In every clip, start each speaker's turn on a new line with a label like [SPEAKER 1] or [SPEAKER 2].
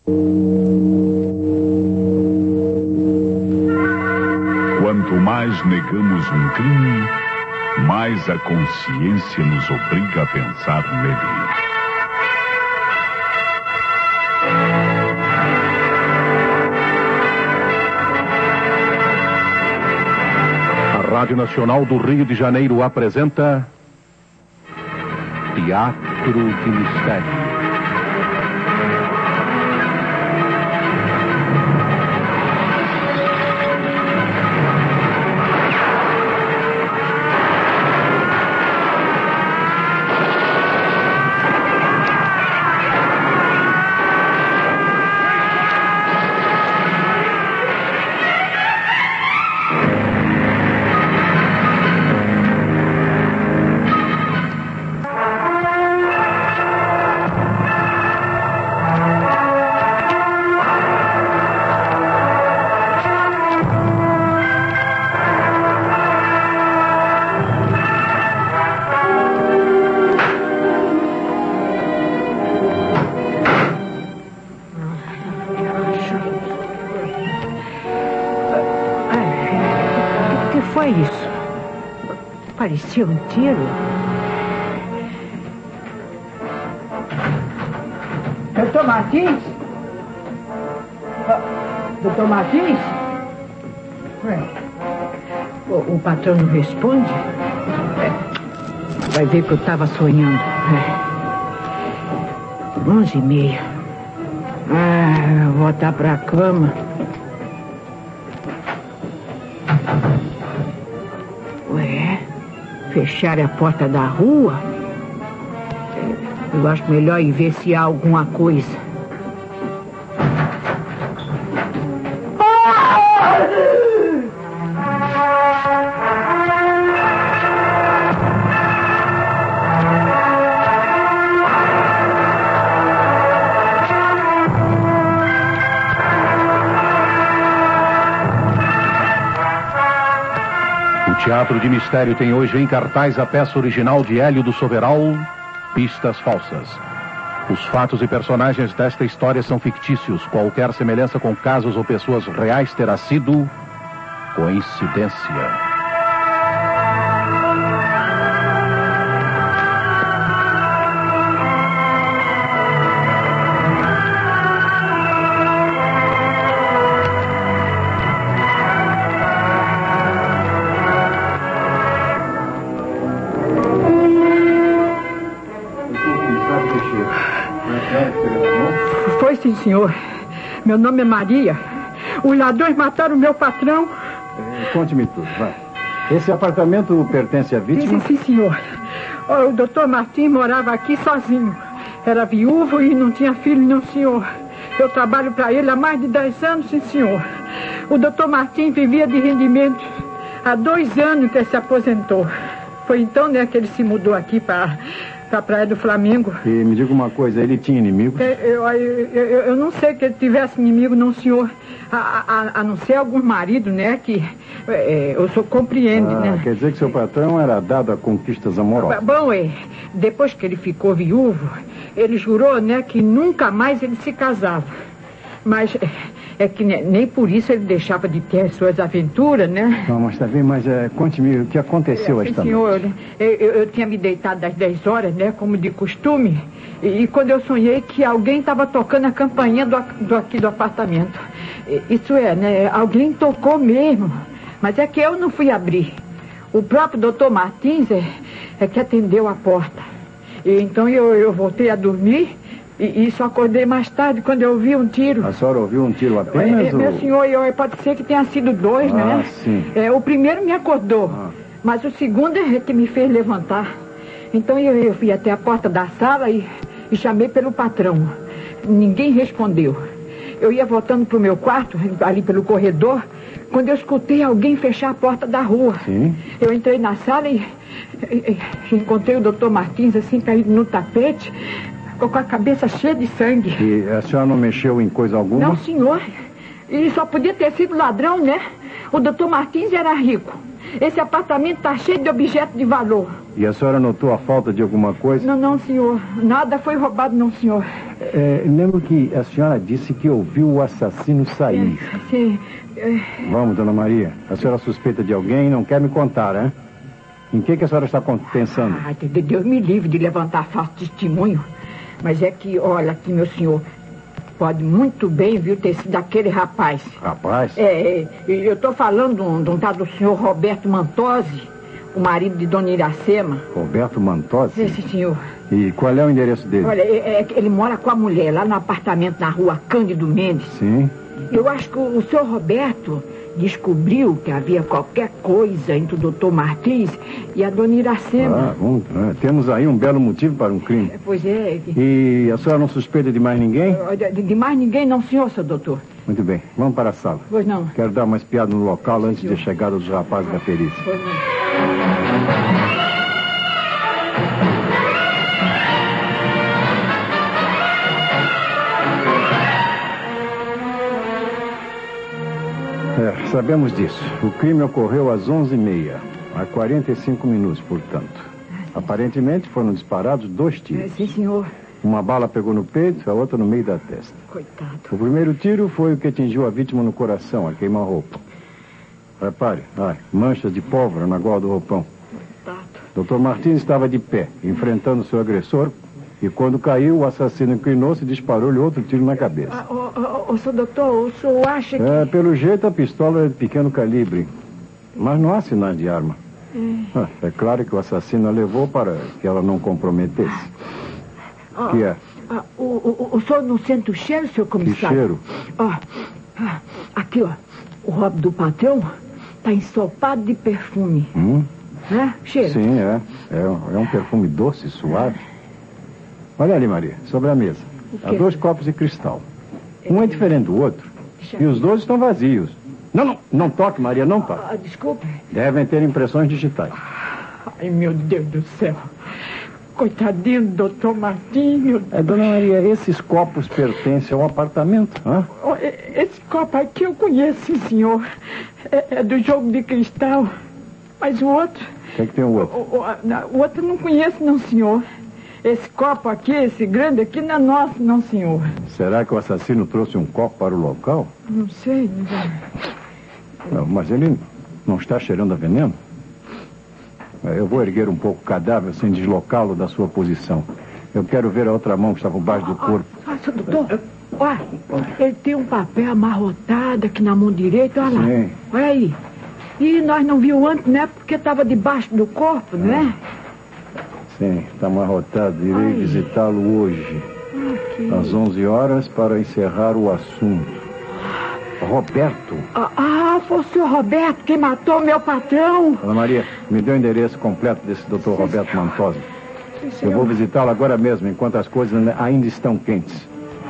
[SPEAKER 1] Quanto mais negamos um crime, mais a consciência nos obriga a pensar nele.
[SPEAKER 2] A Rádio Nacional do Rio de Janeiro apresenta Teatro de Mistério.
[SPEAKER 3] Parecia um tiro. Doutor Martins? Doutor Martins? O patrão não responde? Vai ver que eu estava sonhando. 11h30. Vou voltar para a cama. Fechar a porta da rua? Eu acho melhor ir ver se há alguma coisa.
[SPEAKER 2] O Teatro de Mistério tem hoje em cartaz a peça original de Hélio do Soveral, Pistas Falsas. Os fatos e personagens desta história são fictícios. Qualquer semelhança com casos ou pessoas reais terá sido coincidência.
[SPEAKER 3] Foi sim, senhor. Meu nome é Maria. Os ladrões mataram meu patrão.
[SPEAKER 4] Conte-me tudo, vai. Esse apartamento pertence à vítima?
[SPEAKER 3] Sim, senhor. O doutor Martim morava aqui sozinho. Era viúvo e não tinha filho, não, senhor. Eu trabalho para ele há mais de 10 anos, sim, senhor. O doutor Martim vivia de rendimentos. Há 2 anos que ele se aposentou. Foi então, que ele se mudou aqui para a Praia do Flamengo.
[SPEAKER 4] E me diga uma coisa, ele tinha inimigos?
[SPEAKER 3] Eu não sei que ele tivesse inimigo, não, senhor. A não ser algum marido, que o senhor compreende, né?
[SPEAKER 4] Quer dizer que seu patrão era dado a conquistas amorosas.
[SPEAKER 3] Bom, depois que ele ficou viúvo, ele jurou, que nunca mais ele se casava. Mas é que nem por isso ele deixava de ter as suas aventuras, né?
[SPEAKER 4] Não, mas também, conte-me o que aconteceu esta
[SPEAKER 3] senhor,
[SPEAKER 4] noite.
[SPEAKER 3] Eu tinha me deitado às 10 horas, como de costume, e quando eu sonhei que alguém estava tocando a campainha aqui do apartamento. Isso alguém tocou mesmo, mas é que eu não fui abrir. O próprio doutor Martins é que atendeu a porta. E então eu voltei a dormir. E só acordei mais tarde quando eu ouvi um tiro.
[SPEAKER 4] A senhora ouviu um tiro apenas?
[SPEAKER 3] Meu senhor, pode ser que tenha sido 2, né?
[SPEAKER 4] Sim.
[SPEAKER 3] O primeiro me acordou, mas o segundo é que me fez levantar. Então eu fui até a porta da sala e chamei pelo patrão. Ninguém respondeu. Eu ia voltando para o meu quarto, ali pelo corredor, quando eu escutei alguém fechar a porta da rua.
[SPEAKER 4] Sim.
[SPEAKER 3] Eu entrei na sala e encontrei o doutor Martins assim, caído no tapete, com a cabeça cheia de sangue.
[SPEAKER 4] E a senhora não mexeu em coisa alguma?
[SPEAKER 3] Não, senhor. E só podia ter sido ladrão, né? O doutor Martins era rico. Esse apartamento está cheio de objetos de valor.
[SPEAKER 4] E a senhora notou a falta de alguma coisa?
[SPEAKER 3] Não, senhor. Nada foi roubado, não, senhor.
[SPEAKER 4] Lembro que a senhora disse que ouviu o assassino sair.
[SPEAKER 3] Sim.
[SPEAKER 4] Vamos, dona Maria. A senhora suspeita de alguém e não quer me contar, hein? Em que a senhora está pensando?
[SPEAKER 3] Deus me livre de levantar falso testemunho. Mas é que, olha aqui, meu senhor... Pode muito bem, viu, ter sido aquele rapaz.
[SPEAKER 4] Rapaz?
[SPEAKER 3] Eu estou falando de um tal do senhor Roberto Mantosi, o marido de dona Iracema.
[SPEAKER 4] Roberto Mantosi?
[SPEAKER 3] Sim, senhor.
[SPEAKER 4] E qual é o endereço dele?
[SPEAKER 3] Olha, ele mora com a mulher lá no apartamento na rua Cândido Mendes.
[SPEAKER 4] Sim.
[SPEAKER 3] Eu acho que o senhor Roberto descobriu que havia qualquer coisa entre o doutor Martins e a dona Iracema.
[SPEAKER 4] Temos aí um belo motivo para um crime.
[SPEAKER 3] Pois é.
[SPEAKER 4] E a senhora não suspeita de mais ninguém?
[SPEAKER 3] De mais ninguém não, senhor, seu doutor.
[SPEAKER 4] Muito bem, vamos para a sala.
[SPEAKER 3] Pois não.
[SPEAKER 4] Quero dar uma espiada no local antes da chegada dos rapazes da perícia.
[SPEAKER 3] Pois não.
[SPEAKER 4] Sabemos disso. O crime ocorreu às 11h30, há 45 minutos, portanto. Aparentemente foram disparados 2 tiros.
[SPEAKER 3] Sim, senhor.
[SPEAKER 4] Uma bala pegou no peito, a outra no meio da testa.
[SPEAKER 3] Coitado.
[SPEAKER 4] O primeiro tiro foi o que atingiu a vítima no coração, a queima-roupa. Repare, manchas de pólvora na gola do roupão.
[SPEAKER 3] Coitado.
[SPEAKER 4] Dr. Martins estava de pé, enfrentando seu agressor, e quando caiu, o assassino inclinou-se e disparou-lhe outro tiro na cabeça.
[SPEAKER 3] Seu doutor, o senhor acha que...
[SPEAKER 4] Pelo jeito, a pistola é de pequeno calibre. Mas não há sinais de arma. É claro que o assassino a levou para que ela não comprometesse. O que é?
[SPEAKER 3] O senhor não sente o cheiro, senhor comissário?
[SPEAKER 4] Que cheiro?
[SPEAKER 3] Aqui, o hobby do patrão está ensopado de perfume. Cheiro?
[SPEAKER 4] Sim, é um perfume doce, suave. Olha ali, Maria, sobre a mesa. Há 2 copos de cristal. Um é diferente do outro. E os 2 estão vazios. Não toque, Maria, não toque.
[SPEAKER 3] Desculpe.
[SPEAKER 4] Devem ter impressões digitais.
[SPEAKER 3] Ai, meu Deus do céu. Coitadinho do doutor Martinho.
[SPEAKER 4] Dona Maria, esses copos pertencem ao apartamento, hã?
[SPEAKER 3] Esse copo aqui eu conheço, sim, senhor. É do jogo de cristal. Mas o outro...
[SPEAKER 4] O que é que tem o outro?
[SPEAKER 3] O outro eu não conheço, não, senhor. Esse copo aqui, esse grande aqui, não é nosso, não, senhor.
[SPEAKER 4] Será que o assassino trouxe um copo para o local?
[SPEAKER 3] Não sei.
[SPEAKER 4] Não, mas ele não está cheirando a veneno? Eu vou erguer um pouco o cadáver sem deslocá-lo da sua posição. Eu quero ver a outra mão que está por baixo do corpo.
[SPEAKER 3] Seu doutor, ele tem um papel amarrotado aqui na mão direita, olha lá.
[SPEAKER 4] Sim.
[SPEAKER 3] Olha aí. E nós não vimos antes, né? Porque estava debaixo do corpo, né?
[SPEAKER 4] Sim, está amarrotado. Irei visitá-lo hoje, às 11 horas, para encerrar o assunto. Roberto.
[SPEAKER 3] Foi o senhor Roberto que matou meu patrão.
[SPEAKER 4] Dona Maria, me dê o endereço completo desse Dr. Roberto Mantosi. Eu vou visitá-lo agora mesmo, enquanto as coisas ainda estão quentes.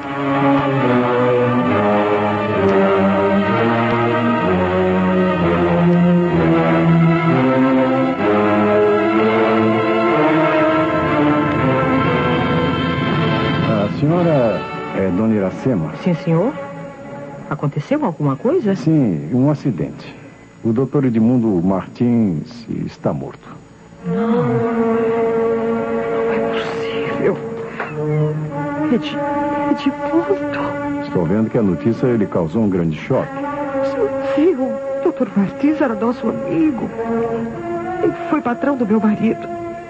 [SPEAKER 4] A senhora é Dona Iracema?
[SPEAKER 3] Sim, senhor. Aconteceu alguma coisa?
[SPEAKER 4] Sim, um acidente. O doutor Edmundo Martins está morto.
[SPEAKER 3] Não é possível. Edmundo.
[SPEAKER 4] Estou vendo que a notícia lhe causou um grande choque.
[SPEAKER 3] Sim, o doutor Martins era nosso amigo. Ele foi patrão do meu marido.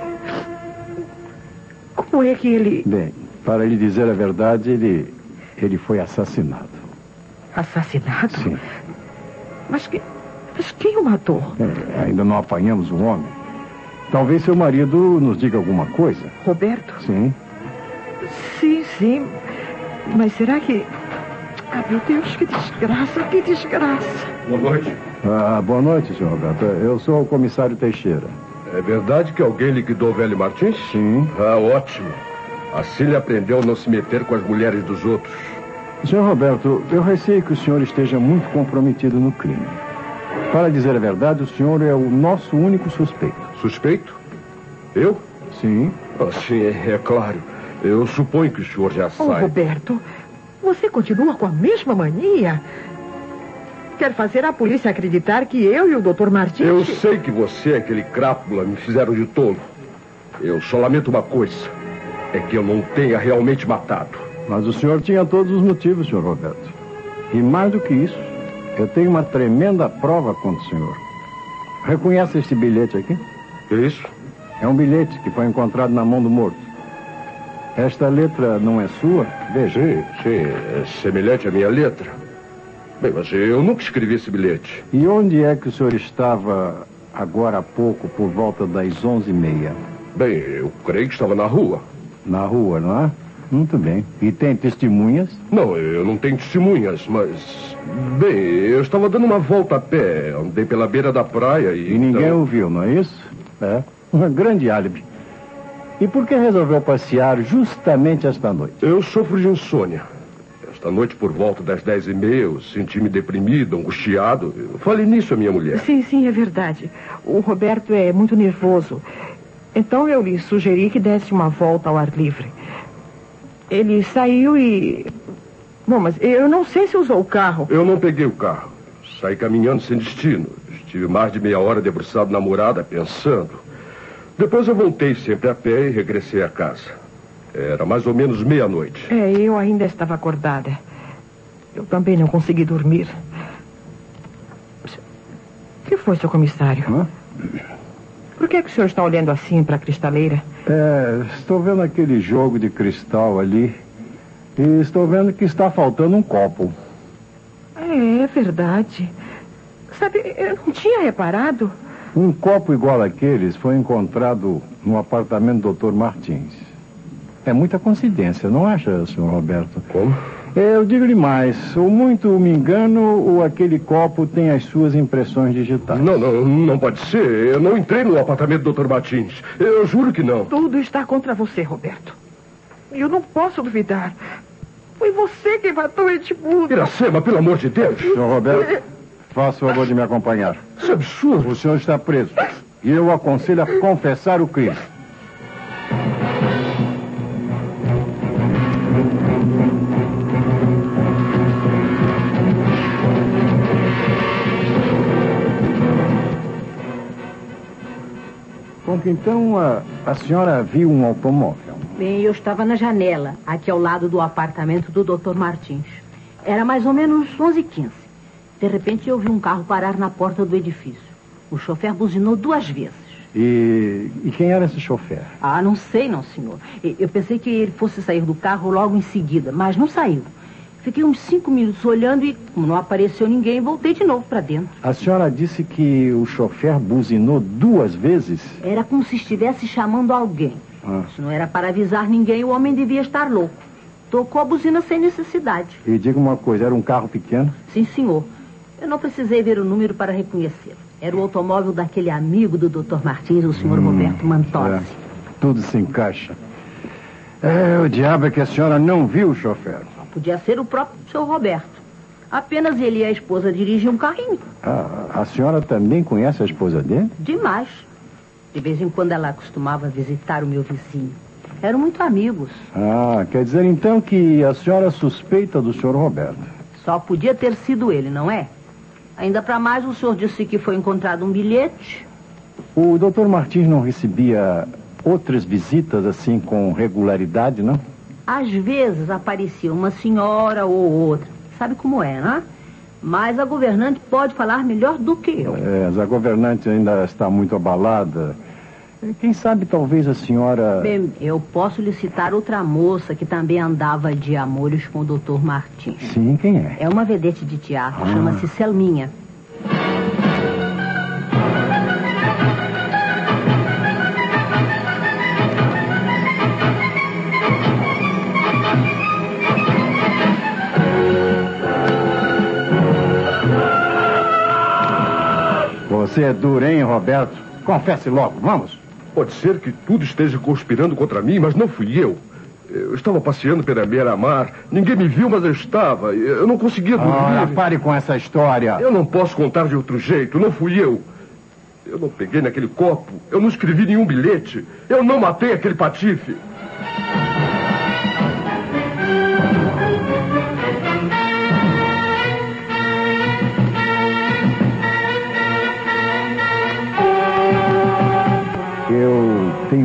[SPEAKER 3] Como é que ele...
[SPEAKER 4] Bem, para lhe dizer a verdade, ele foi assassinado.
[SPEAKER 3] Assassinado?
[SPEAKER 4] Sim.
[SPEAKER 3] Mas quem o matou?
[SPEAKER 4] Ainda não apanhamos o homem. Talvez seu marido nos diga alguma coisa.
[SPEAKER 3] Roberto?
[SPEAKER 4] Sim.
[SPEAKER 3] Sim. Mas será que... meu Deus, que desgraça, que desgraça.
[SPEAKER 5] Boa noite.
[SPEAKER 4] Boa noite, senhor Roberto. Eu sou o comissário Teixeira.
[SPEAKER 5] É verdade que alguém liquidou o velho Martins?
[SPEAKER 4] Sim.
[SPEAKER 5] Ótimo. Assim ele aprendeu a não se meter com as mulheres dos outros.
[SPEAKER 4] Senhor Roberto, eu receio que o senhor esteja muito comprometido no crime. Para dizer a verdade, o senhor é o nosso único suspeito.
[SPEAKER 5] Suspeito? Eu?
[SPEAKER 4] Sim.
[SPEAKER 5] Sim, é claro. Eu suponho que o senhor já saiba.
[SPEAKER 3] Roberto, você continua com a mesma mania? quer fazer a polícia acreditar que eu e o Dr. Martins...
[SPEAKER 5] Eu sei que você e aquele crápula me fizeram de tolo. Eu só lamento uma coisa. É que eu não tenha realmente matado.
[SPEAKER 4] Mas o senhor tinha todos os motivos, senhor Roberto. E mais do que isso, eu tenho uma tremenda prova contra o senhor. Reconhece este bilhete aqui?
[SPEAKER 5] Que isso?
[SPEAKER 4] É um bilhete que foi encontrado na mão do morto. Esta letra não é sua? Veja.
[SPEAKER 5] Sim, é semelhante à minha letra. Bem, mas eu nunca escrevi esse bilhete.
[SPEAKER 4] E onde é que o senhor estava agora há pouco, por volta das 11h30?
[SPEAKER 5] Bem, eu creio que estava na rua.
[SPEAKER 4] Na rua, não é? Muito bem. E tem testemunhas?
[SPEAKER 5] Não, eu não tenho testemunhas, mas... Bem, eu estava dando uma volta a pé, andei pela beira da praia e...
[SPEAKER 4] E ninguém o viu, não é isso? É. Um grande álibi. E por que resolveu passear justamente esta noite?
[SPEAKER 5] Eu sofro de insônia. Esta noite, por volta das 10h30, eu senti-me deprimido, angustiado. Eu falei nisso à minha mulher.
[SPEAKER 3] Sim, é verdade. O Roberto é muito nervoso. Então eu lhe sugeri que desse uma volta ao ar livre. Ele saiu e... Bom, mas eu não sei se usou o carro.
[SPEAKER 5] Eu não peguei o carro. Saí caminhando sem destino. Estive mais de meia hora debruçado na murada, pensando. Depois eu voltei sempre a pé e regressei a casa. Era mais ou menos meia-noite.
[SPEAKER 3] Eu ainda estava acordada. Eu também não consegui dormir. O que foi, seu comissário?
[SPEAKER 4] Hã?
[SPEAKER 3] Por que o senhor está olhando assim para a cristaleira?
[SPEAKER 4] Estou vendo aquele jogo de cristal ali. E estou vendo que está faltando um copo.
[SPEAKER 3] É verdade. Sabe, eu não tinha reparado.
[SPEAKER 4] Um copo igual àqueles foi encontrado no apartamento do Dr. Martins. É muita coincidência, não acha, senhor Roberto?
[SPEAKER 5] Como?
[SPEAKER 4] Eu digo-lhe mais. Ou muito me engano, ou aquele copo tem as suas impressões digitais.
[SPEAKER 5] Não pode ser. Eu não entrei no apartamento do Dr. Martins. Eu juro que não.
[SPEAKER 3] Tudo está contra você, Roberto. Eu não posso duvidar. Foi você quem matou Edmundo.
[SPEAKER 5] Iracema, pelo amor de Deus.
[SPEAKER 4] Senhor Roberto, faça o favor de me acompanhar.
[SPEAKER 5] Isso é absurdo.
[SPEAKER 4] O senhor está preso. E eu o aconselho a confessar o crime. Bom, então a senhora viu um automóvel?
[SPEAKER 6] Bem, eu estava na janela, aqui ao lado do apartamento do Dr. Martins. Era mais ou menos 11h15. De repente eu vi um carro parar na porta do edifício. O chofer buzinou 2 vezes.
[SPEAKER 4] E quem era esse chofer?
[SPEAKER 6] Não sei, não, senhor. Eu pensei que ele fosse sair do carro logo em seguida, mas não saiu. Fiquei uns 5 minutos olhando e, como não apareceu ninguém, voltei de novo para dentro.
[SPEAKER 4] A senhora disse que o chofer buzinou 2 vezes?
[SPEAKER 6] Era como se estivesse chamando alguém. Se não era para avisar ninguém, o homem devia estar louco. Tocou a buzina sem necessidade.
[SPEAKER 4] E diga uma coisa, era um carro pequeno?
[SPEAKER 6] Sim, senhor. Eu não precisei ver o número para reconhecê-lo. Era o automóvel daquele amigo do Dr. Martins, o senhor Roberto Mantossi.
[SPEAKER 4] Tudo se encaixa. O diabo é que a senhora não viu o chofer.
[SPEAKER 6] Podia ser o próprio senhor Roberto. Apenas ele e a esposa dirigiam um carrinho.
[SPEAKER 4] A senhora também conhece a esposa dele?
[SPEAKER 6] Demais. De vez em quando ela costumava visitar o meu vizinho. Eram muito amigos.
[SPEAKER 4] Quer dizer então que a senhora suspeita do senhor Roberto?
[SPEAKER 6] Só podia ter sido ele, não é? Ainda para mais, o senhor disse que foi encontrado um bilhete.
[SPEAKER 4] O Dr. Martins não recebia outras visitas assim com regularidade, não?
[SPEAKER 6] Às vezes aparecia uma senhora ou outra. Sabe como é, né? Mas a governante pode falar melhor do que eu.
[SPEAKER 4] Mas a governante ainda está muito abalada. Quem sabe talvez a senhora...
[SPEAKER 6] Bem, eu posso lhe citar outra moça que também andava de amores com o Dr. Martins.
[SPEAKER 4] Sim, quem é?
[SPEAKER 6] É uma vedete de teatro, chama-se Selminha.
[SPEAKER 4] Você é duro, hein, Roberto? Confesse logo, vamos.
[SPEAKER 5] Pode ser que tudo esteja conspirando contra mim, mas não fui eu. Eu estava passeando pela beira-mar. Ninguém me viu, mas eu estava. Eu não conseguia dormir.
[SPEAKER 4] Olha, pare com essa história.
[SPEAKER 5] Eu não posso contar de outro jeito. Não fui eu. Eu não peguei naquele copo. Eu não escrevi nenhum bilhete. Eu não matei aquele patife.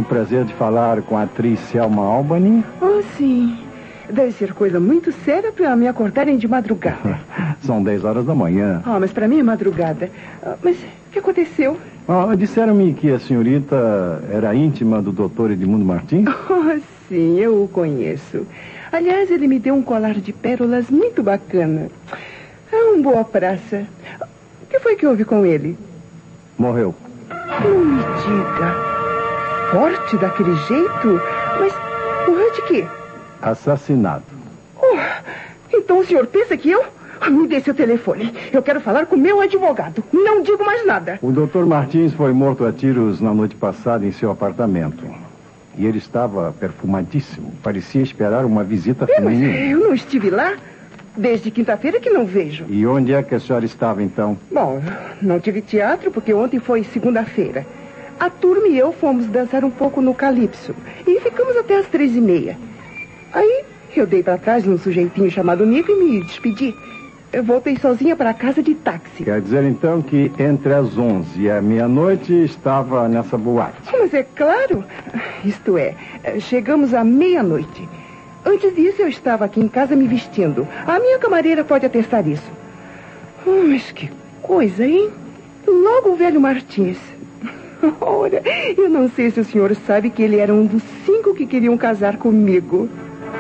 [SPEAKER 4] prazer de falar com a atriz Selma Albany.
[SPEAKER 7] Oh, sim. Deve ser coisa muito séria para me acordarem de madrugada.
[SPEAKER 4] São 10 horas da manhã.
[SPEAKER 7] Mas para mim é madrugada. Mas o que aconteceu?
[SPEAKER 4] Disseram-me que a senhorita era íntima do Dr. Edmundo Martins.
[SPEAKER 7] Oh, sim, eu o conheço. Aliás, ele me deu um colar de pérolas muito bacana. É boa praça. O que foi que houve com ele?
[SPEAKER 4] Morreu.
[SPEAKER 7] Não me diga. Forte daquele jeito? Mas morreu de quê?
[SPEAKER 4] Assassinado.
[SPEAKER 7] Então o senhor pensa que eu... Me dê seu telefone. Eu quero falar com meu advogado. Não digo mais nada.
[SPEAKER 4] O Dr. Martins foi morto a tiros na noite passada em seu apartamento. E ele estava perfumadíssimo. Parecia esperar uma visita feminina.
[SPEAKER 7] Eu não estive lá. Desde quinta-feira que não vejo.
[SPEAKER 4] E onde é que a senhora estava, então?
[SPEAKER 7] Bom, não tive teatro porque ontem foi segunda-feira. A turma e eu fomos dançar um pouco no Calypso. E ficamos até as 3:30. Aí eu dei para trás num sujeitinho chamado Nico e me despedi. Eu voltei sozinha para casa de táxi.
[SPEAKER 4] Quer dizer, então, que entre as 11 e a meia-noite estava nessa boate?
[SPEAKER 7] Mas é claro. Isto é, chegamos à meia-noite. Antes disso, eu estava aqui em casa me vestindo. A minha camareira pode atestar isso. Mas que coisa, hein? Logo o velho Martins. Ora, eu não sei se o senhor sabe que ele era um dos 5 que queriam casar comigo.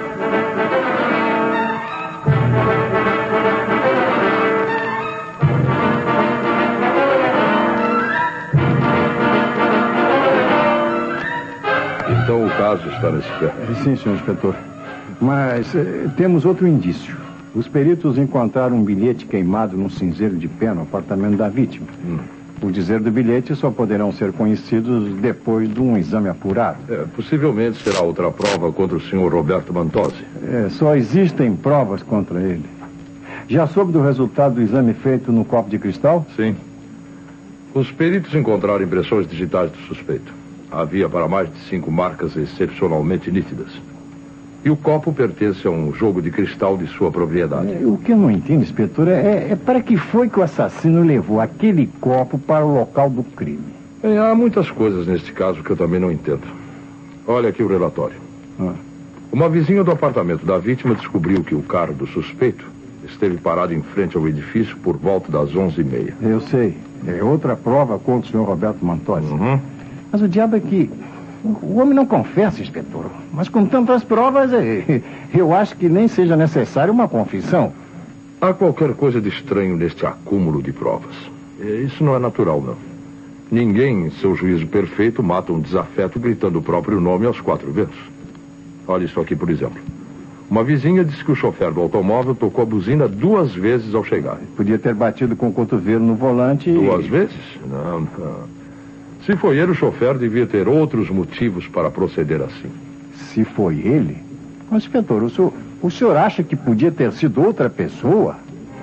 [SPEAKER 5] Então o caso está nesse pé.
[SPEAKER 4] Sim, senhor inspetor. Mas temos outro indício. Os peritos encontraram um bilhete queimado num cinzeiro de pé no apartamento da vítima. O dizer do bilhete só poderão ser conhecidos depois de um exame apurado.
[SPEAKER 5] Possivelmente será outra prova contra o senhor Roberto Mantosi.
[SPEAKER 4] Só existem provas contra ele. Já soube do resultado do exame feito no copo de cristal?
[SPEAKER 5] Sim. Os peritos encontraram impressões digitais do suspeito. Havia para mais de 5 marcas excepcionalmente nítidas. E o copo pertence a um jogo de cristal de sua propriedade.
[SPEAKER 4] O que eu não entendo, inspetor, é para que foi que o assassino levou aquele copo para o local do crime?
[SPEAKER 5] Há muitas coisas neste caso que eu também não entendo. Olha aqui o relatório. Uma vizinha do apartamento da vítima descobriu que o carro do suspeito esteve parado em frente ao edifício por volta das 11:30.
[SPEAKER 4] Eu sei. É outra prova contra o senhor Roberto Mantosi. Mas o diabo é que o homem não confessa, inspetor. Mas com tantas provas, eu acho que nem seja necessária uma confissão.
[SPEAKER 5] Há qualquer coisa de estranho neste acúmulo de provas. Isso não é natural, não. Ninguém, em seu juízo perfeito, mata um desafeto gritando o próprio nome aos 4 ventos. Olha isso aqui, por exemplo. Uma vizinha disse que o chofer do automóvel tocou a buzina 2 vezes ao chegar.
[SPEAKER 4] Podia ter batido com o cotovelo no volante.
[SPEAKER 5] 2 vezes? Não. Se foi ele, o chofer devia ter outros motivos para proceder assim.
[SPEAKER 4] Se foi ele? Mas, inspetor, o senhor acha que podia ter sido outra pessoa?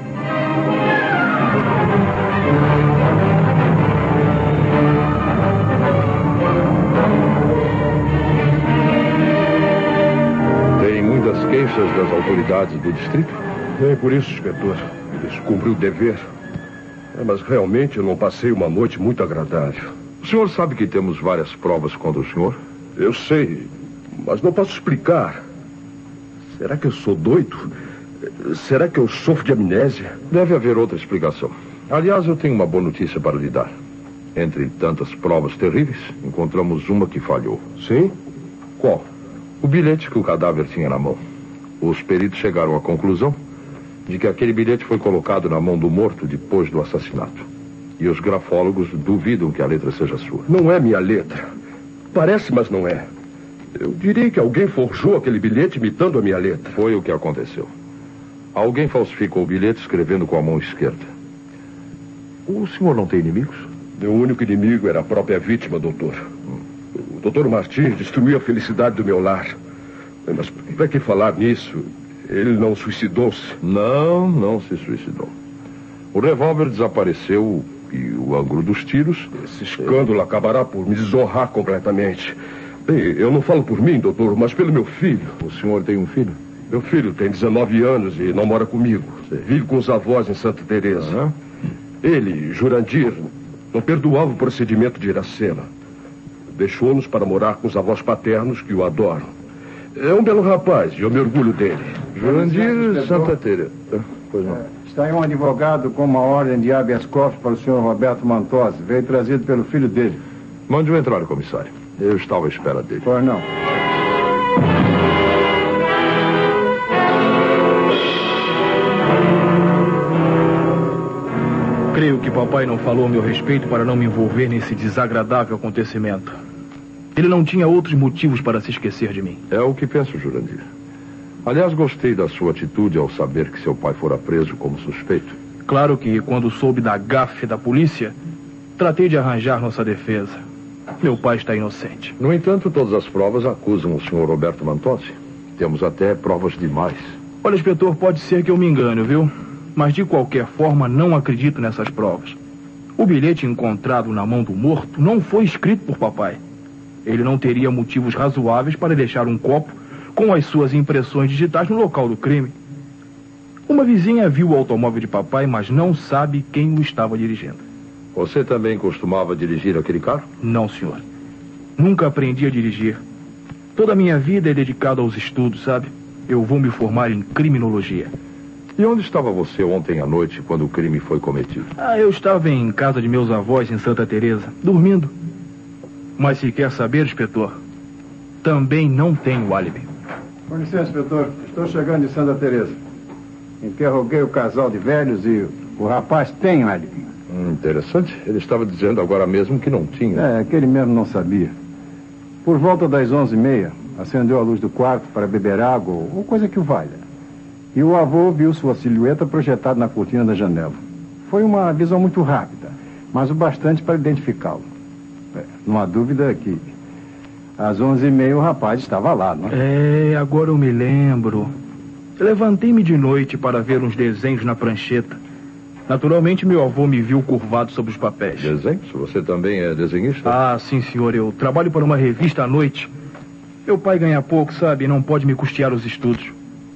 [SPEAKER 5] Tem muitas queixas das autoridades do distrito?
[SPEAKER 8] É por isso, inspetor. Eles cumpriram o dever. Mas realmente eu não passei uma noite muito agradável.
[SPEAKER 5] O senhor sabe que temos várias provas contra o senhor?
[SPEAKER 8] Eu sei, mas não posso explicar. Será que eu sou doido? Será que eu sofro de amnésia?
[SPEAKER 5] Deve haver outra explicação. Aliás, eu tenho uma boa notícia para lhe dar. Entre tantas provas terríveis, encontramos uma que falhou.
[SPEAKER 8] Sim? Qual?
[SPEAKER 5] O bilhete que o cadáver tinha na mão. Os peritos chegaram à conclusão de que aquele bilhete foi colocado na mão do morto depois do assassinato. E os grafólogos duvidam que a letra seja sua.
[SPEAKER 8] Não é minha letra. Parece, mas não é. Eu diria que alguém forjou aquele bilhete imitando a minha letra.
[SPEAKER 5] Foi o que aconteceu. Alguém falsificou o bilhete escrevendo com a mão esquerda. O senhor não tem inimigos?
[SPEAKER 8] Meu único inimigo era a própria vítima, doutor. O doutor Martins destruiu a felicidade do meu lar. Mas para que falar nisso? Ele não suicidou-se?
[SPEAKER 5] Não se suicidou. O revólver desapareceu e o ângulo dos tiros...
[SPEAKER 8] Esse escândalo acabará por me desonrar completamente. Bem, eu não falo por mim, doutor, mas pelo meu filho.
[SPEAKER 5] O senhor tem um filho?
[SPEAKER 8] Meu filho tem 19 anos e não mora comigo. Vive com os avós em Santa Teresa. Ele, Jurandir, não perdoava o procedimento de Iracema.
[SPEAKER 5] Deixou-nos para morar com os avós paternos que o adoram. É um belo rapaz e eu me orgulho dele.
[SPEAKER 8] Jurandir Santa Teresa. Pois não.
[SPEAKER 4] Está aí um advogado com uma ordem de habeas corpus para o senhor Roberto Mantosi. Veio trazido pelo filho dele.
[SPEAKER 8] Mande-o entrar, comissário. Eu estava à espera dele.
[SPEAKER 4] Pois não.
[SPEAKER 9] Creio que papai não falou a meu respeito para não me envolver nesse desagradável acontecimento. Ele não tinha outros motivos para se esquecer de mim.
[SPEAKER 8] É o que penso, Jurandir. Aliás, gostei da sua atitude ao saber que seu pai fora preso como suspeito.
[SPEAKER 9] Claro que, quando soube da gafe da polícia, tratei de arranjar nossa defesa. Meu pai está inocente.
[SPEAKER 8] No entanto, todas as provas acusam o senhor Roberto Mantosi. Temos até provas demais.
[SPEAKER 9] Olha, inspetor, pode ser que eu me engane, viu? Mas, de qualquer forma, não acredito nessas provas. O bilhete encontrado na mão do morto não foi escrito por papai. Ele não teria motivos razoáveis para deixar um copo com as suas impressões digitais no local do crime. Uma vizinha viu o automóvel de papai, mas não sabe quem o estava dirigindo.
[SPEAKER 8] Você também costumava dirigir aquele carro?
[SPEAKER 9] Não, senhor. Nunca aprendi a dirigir. Toda a minha vida é dedicada aos estudos, sabe? Eu vou me formar em criminologia.
[SPEAKER 8] E onde estava você ontem à noite, quando o crime foi cometido?
[SPEAKER 9] Eu estava em casa de meus avós, em Santa Teresa, dormindo. Mas se quer saber, inspetor, também não tenho álibi.
[SPEAKER 4] Com licença, inspetor. Estou chegando de Santa Teresa. Interroguei o casal de velhos e o rapaz tem álibi.
[SPEAKER 8] Interessante. Ele estava dizendo agora mesmo que não tinha.
[SPEAKER 4] É, que ele mesmo não sabia. Por volta das 11h30, acendeu a luz do quarto para beber água ou coisa que o valha. E o avô viu sua silhueta projetada na cortina da janela. Foi uma visão muito rápida, mas o bastante para identificá-lo. Não há dúvida que às 11h30 o rapaz estava lá, não é?
[SPEAKER 9] Agora eu me lembro. Levantei-me de noite para ver uns desenhos na prancheta. Naturalmente, meu avô me viu curvado sobre os papéis.
[SPEAKER 8] Desenhos? Você também é desenhista?
[SPEAKER 9] Sim, senhor. Eu trabalho para uma revista à noite. Meu pai ganha pouco, sabe? Não pode me custear os estudos.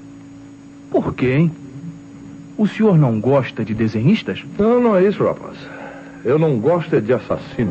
[SPEAKER 9] Por quê, hein? O senhor não gosta de desenhistas?
[SPEAKER 8] Não, não é isso, rapaz. Eu não gosto de assassinos.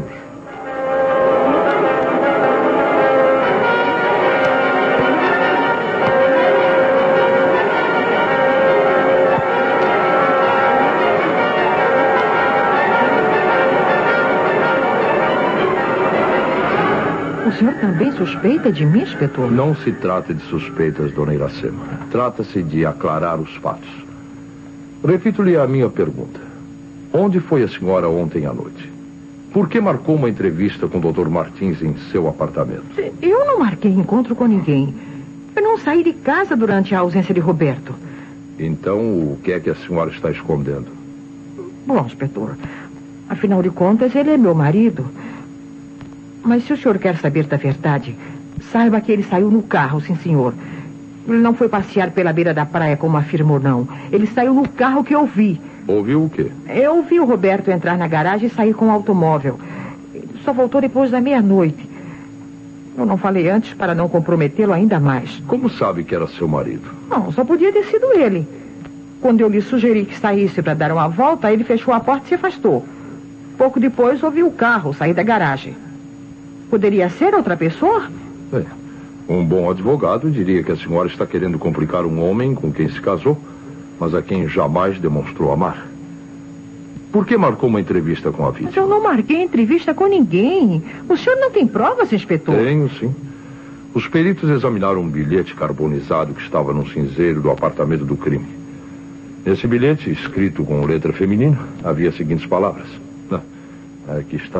[SPEAKER 3] O senhor também suspeita de mim, inspetor?
[SPEAKER 8] Não se trata de suspeitas, dona Iracema. Trata-se de aclarar os fatos. Repito-lhe a minha pergunta. Onde foi a senhora ontem à noite? Por que marcou uma entrevista com o Dr. Martins em seu apartamento?
[SPEAKER 3] Eu não marquei encontro com ninguém. Eu não saí de casa durante a ausência de Roberto.
[SPEAKER 8] Então, o que é que a senhora está escondendo?
[SPEAKER 3] Bom, inspetor, afinal de contas, ele é meu marido. Mas se o senhor quer saber da verdade, saiba que ele saiu no carro, sim, senhor. Ele não foi passear pela beira da praia, como afirmou, não. Ele saiu no carro que eu vi.
[SPEAKER 8] Ouviu o quê?
[SPEAKER 3] Eu vi o Roberto entrar na garagem e sair com o automóvel. Ele só voltou depois da meia-noite. Eu não falei antes para não comprometê-lo ainda mais.
[SPEAKER 8] Como sabe que era seu marido?
[SPEAKER 3] Não, só podia ter sido ele. Quando eu lhe sugeri que saísse para dar uma volta, ele fechou a porta e se afastou. Pouco depois, ouvi o carro sair da garagem. Poderia ser outra pessoa?
[SPEAKER 8] Um bom advogado diria que a senhora está querendo complicar um homem com quem se casou, mas a quem jamais demonstrou amar. Por que marcou uma entrevista com a vítima?
[SPEAKER 3] Mas eu não marquei entrevista com ninguém. O senhor não tem provas, inspetor?
[SPEAKER 8] Tenho, sim. Os peritos examinaram um bilhete carbonizado que estava no cinzeiro do apartamento do crime. Nesse bilhete, escrito com letra feminina, havia as seguintes palavras. Aqui está.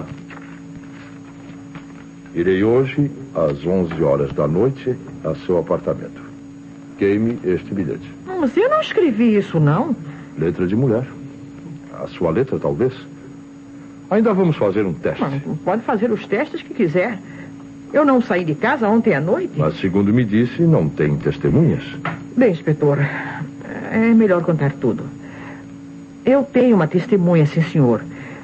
[SPEAKER 8] Irei hoje, às 11 horas da noite, a seu apartamento. Queime este bilhete.
[SPEAKER 3] Mas eu não escrevi isso, não.
[SPEAKER 8] Letra de mulher. A sua letra, talvez. Ainda vamos fazer um teste.
[SPEAKER 3] Pode fazer os testes que quiser. Eu não saí de casa ontem à noite.
[SPEAKER 8] Mas, segundo me disse, não tem testemunhas.
[SPEAKER 3] Bem, inspetor, é melhor contar tudo. Eu tenho uma testemunha, sim, senhor.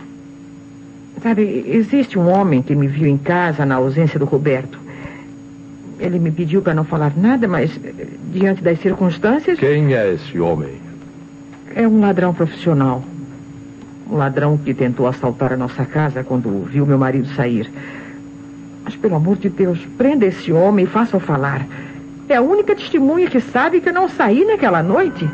[SPEAKER 3] Sabe, existe um homem que me viu em casa na ausência do Roberto. Ele me pediu para não falar nada, mas diante das circunstâncias...
[SPEAKER 8] Quem é esse homem?
[SPEAKER 3] É um ladrão profissional. Um ladrão que tentou assaltar a nossa casa quando viu meu marido sair. Mas, pelo amor de Deus, prenda esse homem e faça-o falar. É a única testemunha que sabe que eu não saí naquela noite.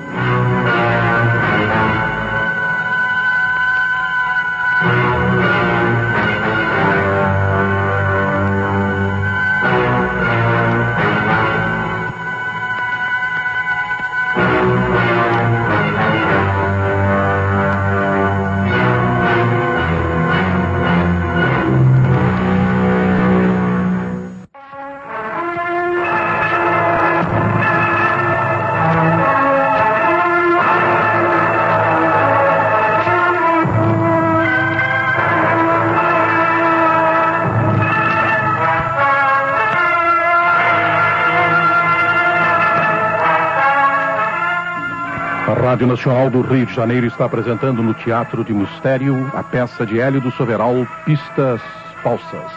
[SPEAKER 2] A Rádio Nacional do Rio de Janeiro está apresentando no Teatro de Mistério a peça de Hélio do Soveral, Pistas Falsas.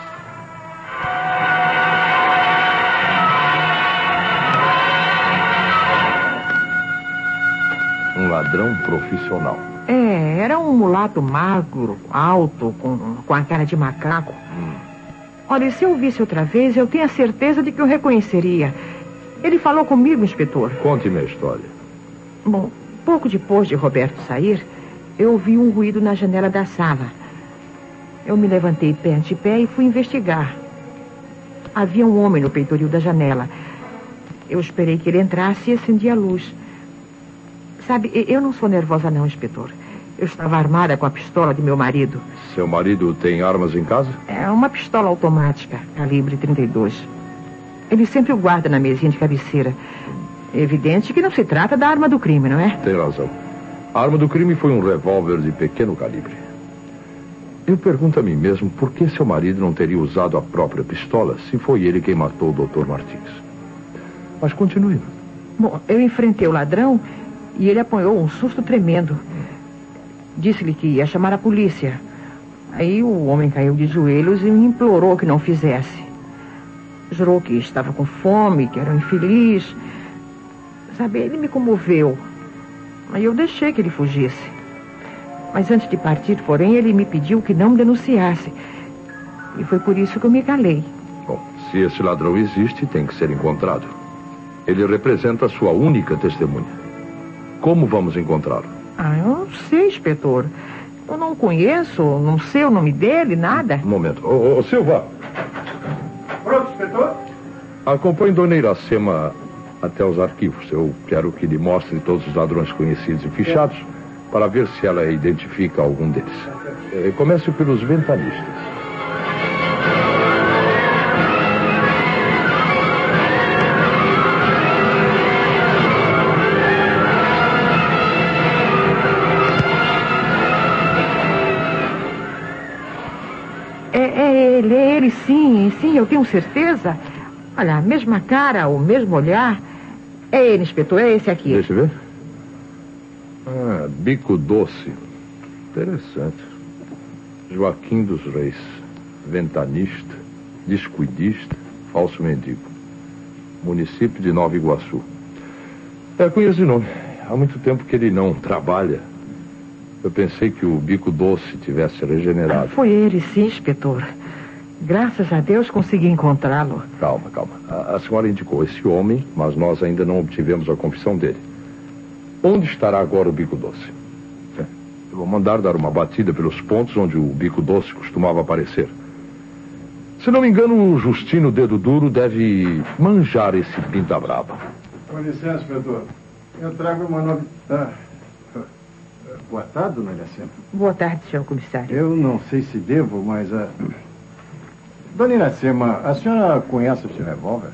[SPEAKER 8] Um ladrão profissional.
[SPEAKER 3] Era um mulato magro, alto, com a cara de macaco. Olha, se eu visse outra vez, eu tenho a certeza de que eu reconheceria. Ele falou comigo, inspetor.
[SPEAKER 8] Conte-me a história.
[SPEAKER 3] Bom, pouco depois de Roberto sair, eu ouvi um ruído na janela da sala. Eu me levantei pé ante pé e fui investigar. Havia um homem no peitoril da janela. Eu esperei que ele entrasse e acendi a luz. Sabe, eu não sou nervosa não, inspetor. Eu estava armada com a pistola de meu marido.
[SPEAKER 8] Seu marido tem armas em casa?
[SPEAKER 3] É uma pistola automática, calibre 32. Ele sempre o guarda na mesinha de cabeceira. É evidente que não se trata da arma do crime, não é?
[SPEAKER 8] Tem razão. A arma do crime foi um revólver de pequeno calibre. Eu pergunto a mim mesmo por que seu marido não teria usado a própria pistola se foi ele quem matou o Dr. Martins. Mas continue.
[SPEAKER 3] Bom, eu enfrentei o ladrão e ele apanhou um susto tremendo. Disse-lhe que ia chamar a polícia. Aí o homem caiu de joelhos e me implorou que não fizesse. Jurou que estava com fome, que era um infeliz. Sabe, ele me comoveu. Aí eu deixei que ele fugisse. Mas antes de partir, porém, ele me pediu que não me denunciasse. E foi por isso que eu me calei.
[SPEAKER 8] Bom, se esse ladrão existe, tem que ser encontrado. Ele representa a sua única testemunha. Como vamos encontrá-lo?
[SPEAKER 3] Eu não sei, inspetor. Eu não conheço, não sei o nome dele, nada.
[SPEAKER 8] Um momento. Ô, Silva!
[SPEAKER 4] Pronto, inspetor?
[SPEAKER 8] Acompanhe Dona Iracema até os arquivos. Eu quero que lhe mostre todos os ladrões conhecidos e fichados para ver se ela identifica algum deles. Comece pelos ventanistas.
[SPEAKER 3] É ele, sim, eu tenho certeza. Olha, a mesma cara, o mesmo olhar. É ele, inspetor, é esse aqui.
[SPEAKER 8] Deixa eu ver. Bico Doce. Interessante. Joaquim dos Reis. Ventanista, descuidista, falso mendigo. Município de Nova Iguaçu. Conheço de nome. Há muito tempo que ele não trabalha. Eu pensei que o Bico Doce tivesse regenerado.
[SPEAKER 3] Foi ele, sim, inspetor. Graças a Deus consegui encontrá-lo.
[SPEAKER 8] Calma. A senhora indicou esse homem, mas nós ainda não obtivemos a confissão dele. Onde estará agora o Bico Doce? Eu vou mandar dar uma batida pelos pontos onde o Bico Doce costumava aparecer. Se não me engano, o Justino Dedo Duro deve manjar esse pinta brava.
[SPEAKER 4] Com licença, inspetor. Eu trago uma novidade. Boa tarde, dona Iracema.
[SPEAKER 3] Boa tarde, senhor comissário.
[SPEAKER 4] Eu não sei se devo, mas... Dona Iracema, a senhora conhece esse revólver?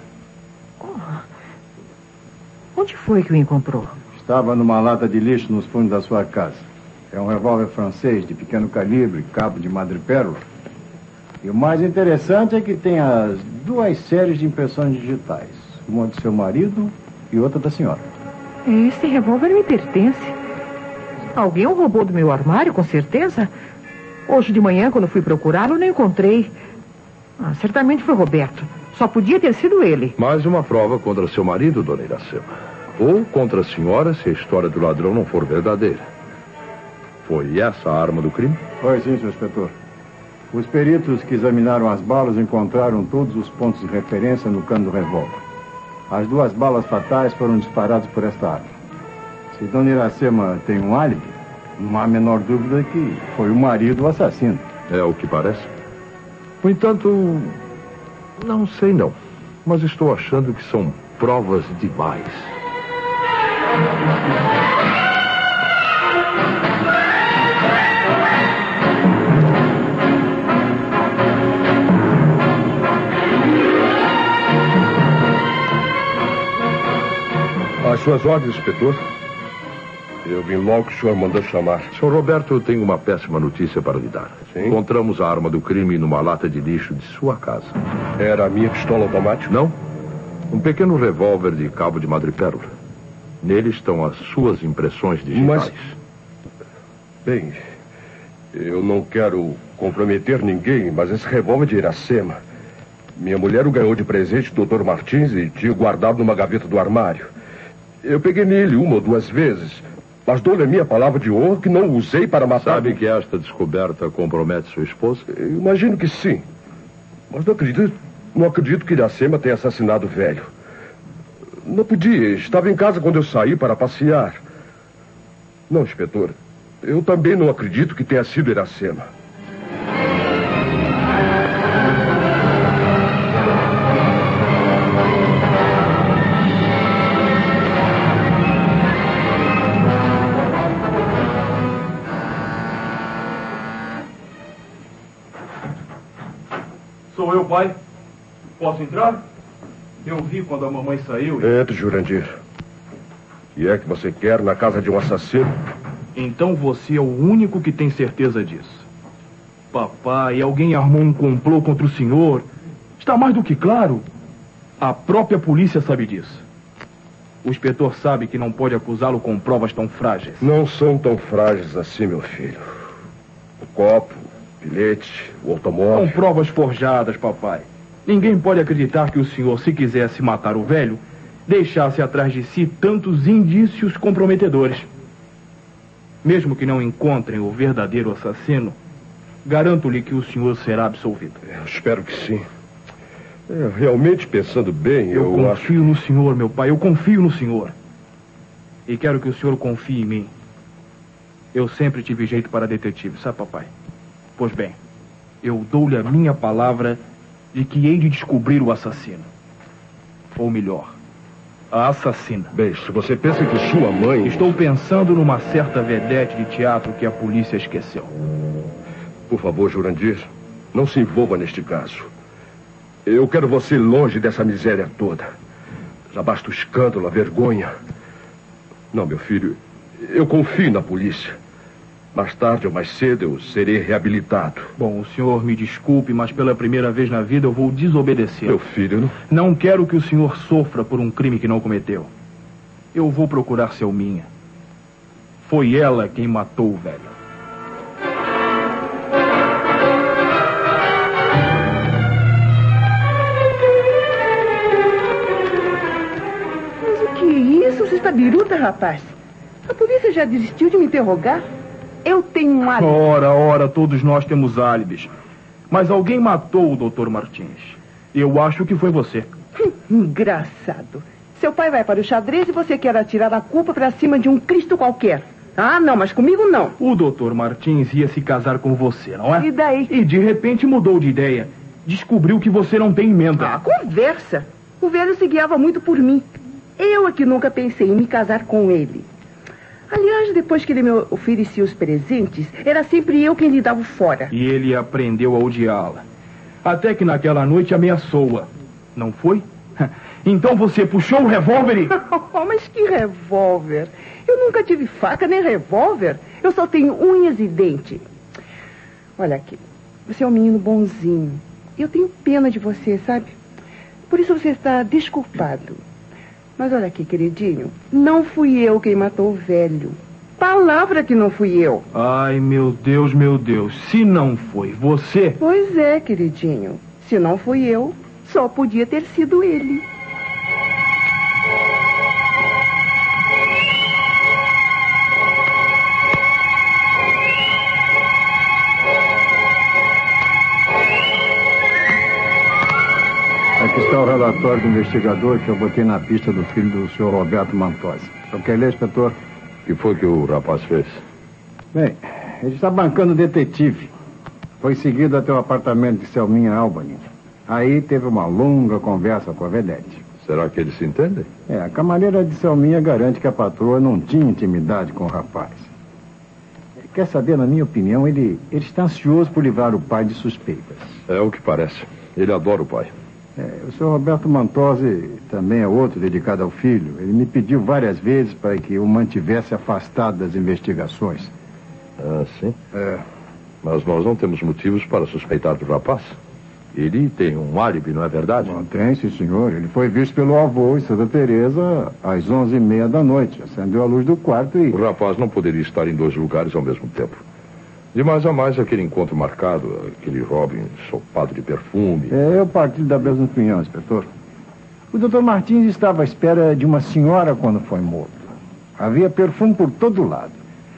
[SPEAKER 3] Onde foi que o encontrou?
[SPEAKER 4] Estava numa lata de lixo nos fundos da sua casa. É um revólver francês de pequeno calibre, cabo de madrepérola. E o mais interessante é que tem as duas séries de impressões digitais. Uma do seu marido e outra da senhora.
[SPEAKER 3] Esse revólver me pertence. Alguém o roubou do meu armário, com certeza. Hoje de manhã, quando fui procurá-lo, não encontrei. Certamente foi Roberto. Só podia ter sido ele.
[SPEAKER 8] Mais uma prova contra seu marido, dona Iracema. Ou contra a senhora, se a história do ladrão não for verdadeira. Foi essa a arma do crime?
[SPEAKER 4] Foi sim, senhor inspetor. Os peritos que examinaram as balas encontraram todos os pontos de referência no cano do revólver. As 2 balas fatais foram disparadas por esta arma. Se Dona Iracema tem um álibi, não há a menor dúvida que foi o marido o assassino.
[SPEAKER 8] É o que parece. No entanto, não sei não. Mas estou achando que são provas demais.
[SPEAKER 5] Às suas ordens, inspetor. Eu vim logo que o senhor mandou chamar.
[SPEAKER 8] Sr. Roberto, eu tenho uma péssima notícia para lhe dar.
[SPEAKER 5] Sim?
[SPEAKER 8] Encontramos a arma do crime numa lata de lixo de sua casa.
[SPEAKER 5] Era a minha pistola automática?
[SPEAKER 8] Não. Um pequeno revólver de cabo de madrepérola. Nele estão as suas impressões digitais.
[SPEAKER 5] Bem, eu não quero comprometer ninguém, mas esse revólver de Iracema, minha mulher o ganhou de presente do Dr. Martins e tinha guardado numa gaveta do armário. Eu peguei nele 1 ou 2 vezes, mas dou-lhe a minha palavra de honra que não o usei para matar...
[SPEAKER 8] Sabe que esta descoberta compromete sua esposa?
[SPEAKER 5] Eu imagino que sim. Mas não acredito que Iracema tenha assassinado o velho. Não podia. Estava em casa quando eu saí para passear. Não, inspetor. Eu também não acredito que tenha sido Iracema.
[SPEAKER 9] Sou eu, pai. Posso entrar? Eu vi quando a mamãe saiu.
[SPEAKER 5] Entre, Jurandir. O que é que você quer na casa de um assassino?
[SPEAKER 9] Então você é o único que tem certeza disso. Papai, alguém armou um complô contra o senhor. Está mais do que claro. A própria polícia sabe disso. O inspetor sabe que não pode acusá-lo com provas tão frágeis.
[SPEAKER 5] Não são tão frágeis assim, meu filho. O copo, o bilhete, o automóvel...
[SPEAKER 9] São provas forjadas, papai. Ninguém pode acreditar que o senhor, se quisesse matar o velho, deixasse atrás de si tantos indícios comprometedores. Mesmo que não encontrem o verdadeiro assassino, garanto-lhe que o senhor será absolvido.
[SPEAKER 5] Eu espero que sim. Realmente, pensando bem, eu
[SPEAKER 9] confio no senhor, meu pai. Eu confio no senhor. E quero que o senhor confie em mim. Eu sempre tive jeito para detetive, sabe, papai? Pois bem, eu dou-lhe a minha palavra de que hei de descobrir o assassino. Ou melhor, a assassina.
[SPEAKER 5] Bem, se você pensa que sua mãe...
[SPEAKER 9] Estou pensando numa certa vedete de teatro que a polícia esqueceu.
[SPEAKER 5] Por favor, Jurandir, não se envolva neste caso. Eu quero você longe dessa miséria toda. Já basta o escândalo, a vergonha. Não, meu filho, eu confio na polícia. Mais tarde ou mais cedo eu serei reabilitado.
[SPEAKER 9] Bom, o senhor me desculpe, mas pela primeira vez na vida eu vou desobedecer.
[SPEAKER 5] Meu filho,
[SPEAKER 9] não quero que o senhor sofra por um crime que não cometeu. Eu vou procurar Selminha. Foi ela quem matou o velho.
[SPEAKER 7] Mas o que é isso? Você está biruta, rapaz? A polícia já desistiu de me interrogar? Eu tenho um álibi.
[SPEAKER 9] Ora, todos nós temos álibis. Mas alguém matou o Dr. Martins. Eu acho que foi você.
[SPEAKER 7] Engraçado. Seu pai vai para o xadrez e você quer atirar a culpa para cima de um Cristo qualquer. Ah, não, mas comigo não.
[SPEAKER 9] O Dr. Martins ia se casar com você, não é?
[SPEAKER 7] E daí?
[SPEAKER 9] E de repente mudou de ideia. Descobriu que você não tem emenda.
[SPEAKER 7] Ah, conversa. O velho se guiava muito por mim. Eu é que nunca pensei em me casar com ele. Aliás, depois que ele me oferecia os presentes, era sempre eu quem lhe dava o fora.
[SPEAKER 9] E ele aprendeu a odiá-la. Até que naquela noite ameaçou-a. Não foi? Então você puxou o revólver e...
[SPEAKER 7] Mas que revólver? Eu nunca tive faca nem revólver. Eu só tenho unhas e dente. Olha aqui, você é um menino bonzinho. Eu tenho pena de você, sabe? Por isso você está desculpado. Mas olha aqui, queridinho, não fui eu quem matou o velho. Palavra que não fui eu.
[SPEAKER 9] Ai, meu Deus, se não foi você...
[SPEAKER 7] Pois é, queridinho, se não fui eu, só podia ter sido ele.
[SPEAKER 4] relatório do investigador que eu botei na pista do filho do senhor Roberto Mantosi. Só quer ler, inspetor?
[SPEAKER 8] O que foi que o rapaz fez?
[SPEAKER 4] Bem, ele está bancando detetive. Foi seguido até o apartamento de Selminha Albany. Aí teve uma longa conversa com a vedete.
[SPEAKER 8] Será que eles se entendem?
[SPEAKER 4] A camareira de Selminha garante que a patroa não tinha intimidade com o rapaz. Quer saber, na minha opinião, ele está ansioso por livrar o pai de suspeitas.
[SPEAKER 8] É o que parece. Ele adora o pai.
[SPEAKER 4] O senhor Roberto Mantosi também é outro dedicado ao filho. Ele me pediu várias vezes para que o mantivesse afastado das investigações.
[SPEAKER 8] Ah, sim? Mas nós não temos motivos para suspeitar do rapaz. Ele tem um álibi, não é verdade?
[SPEAKER 4] Bom, tem, sim, senhor. Ele foi visto pelo avô em Santa Teresa às 11h30 da noite. Acendeu a luz do quarto e...
[SPEAKER 8] O rapaz não poderia estar em 2 lugares ao mesmo tempo. De mais a mais, aquele encontro marcado, aquele jovem ensopado de perfume...
[SPEAKER 4] Eu partilho da mesma opinião, inspetor. O Dr. Martins estava à espera de uma senhora quando foi morto. Havia perfume por todo lado.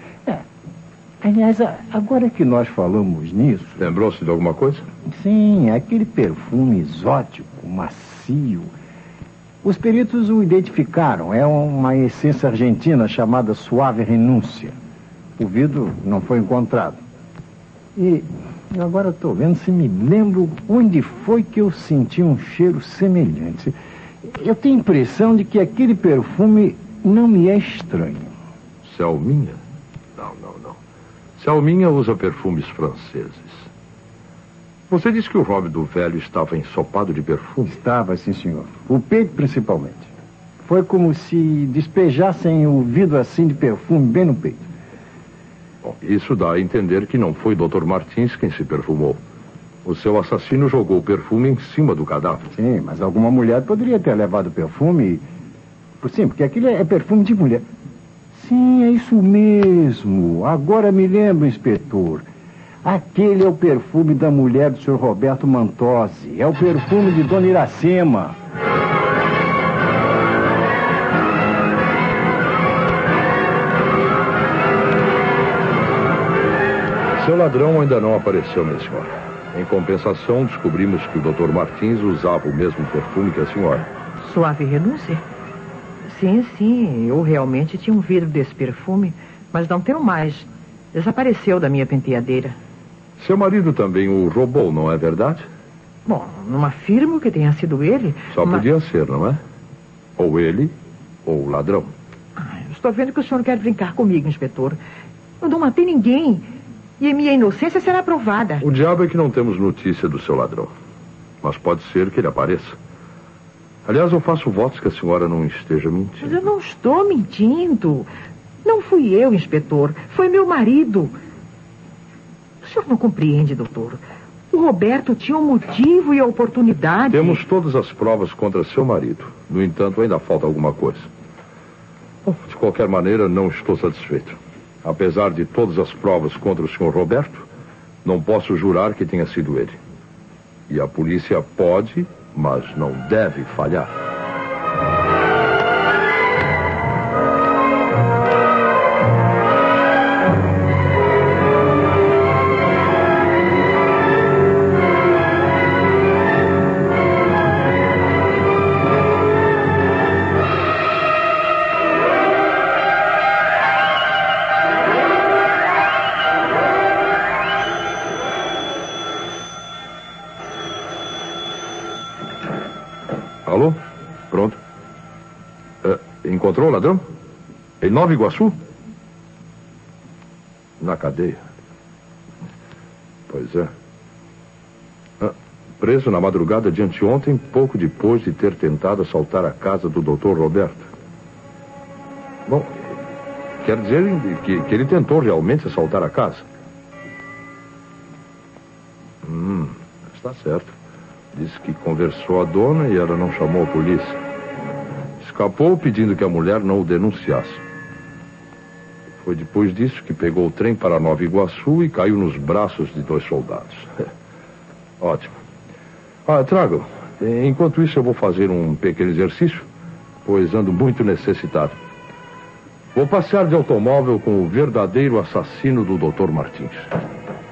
[SPEAKER 4] Aliás, agora que nós falamos nisso...
[SPEAKER 8] Lembrou-se de alguma coisa?
[SPEAKER 4] Sim, aquele perfume exótico, macio. Os peritos o identificaram. É uma essência argentina chamada Suave Renúncia. O vidro não foi encontrado. E agora estou vendo se me lembro onde foi que eu senti um cheiro semelhante. Eu tenho a impressão de que aquele perfume não me é estranho.
[SPEAKER 8] Selminha? Não. Selminha usa perfumes franceses. Você disse que o Rob do velho estava ensopado de perfume?
[SPEAKER 4] Estava, sim, senhor. O peito, principalmente. Foi como se despejassem o vidro assim de perfume bem no peito.
[SPEAKER 8] Bom, isso dá a entender que não foi o Dr. Martins quem se perfumou. O seu assassino jogou o perfume em cima do cadáver.
[SPEAKER 4] Sim, mas alguma mulher poderia ter levado o perfume. Sim, porque aquilo é perfume de mulher. Sim, é isso mesmo. Agora me lembro, inspetor. Aquele é o perfume da mulher do Sr. Roberto Mantosi. É o perfume de Dona Iracema.
[SPEAKER 8] Seu ladrão ainda não apareceu, minha senhora. Em compensação, descobrimos que o Dr. Martins usava o mesmo perfume que a senhora.
[SPEAKER 10] Suave Renúncia? Sim, eu realmente tinha um vidro desse perfume, mas não tenho mais. Desapareceu da minha penteadeira.
[SPEAKER 8] Seu marido também o roubou, não é verdade?
[SPEAKER 10] Bom, não afirmo que tenha sido ele.
[SPEAKER 8] Só podia ser, não é? Ou ele, ou o ladrão.
[SPEAKER 10] Estou vendo que o senhor não quer brincar comigo, inspetor. Eu não matei ninguém. E a minha inocência será provada.
[SPEAKER 8] O diabo é que não temos notícia do seu ladrão. Mas pode ser que ele apareça. Aliás, eu faço votos que a senhora não esteja mentindo.
[SPEAKER 10] Mas eu não estou mentindo. Não fui eu, inspetor. Foi meu marido. O senhor não compreende, doutor. O Roberto tinha um motivo e a oportunidade.
[SPEAKER 8] Temos todas as provas contra seu marido. No entanto, ainda falta alguma coisa. Bom, de qualquer maneira, não estou satisfeito. Apesar de todas as provas contra o senhor Roberto, não posso jurar que tenha sido ele. E a polícia pode, mas não deve falhar. Alô? Pronto. Encontrou o ladrão? Em Nova Iguaçu? Na cadeia. Pois é. Preso na madrugada de anteontem, pouco depois de ter tentado assaltar a casa do Dr. Roberto. Bom, quer dizer que ele tentou realmente assaltar a casa. Está certo. Disse que conversou a dona e ela não chamou a polícia. Escapou pedindo que a mulher não o denunciasse. Foi depois disso que pegou o trem para Nova Iguaçu e caiu nos braços de 2 soldados. Ótimo. Tragam. Enquanto isso eu vou fazer um pequeno exercício, pois ando muito necessitado. Vou passear de automóvel com o verdadeiro assassino do Dr. Martins.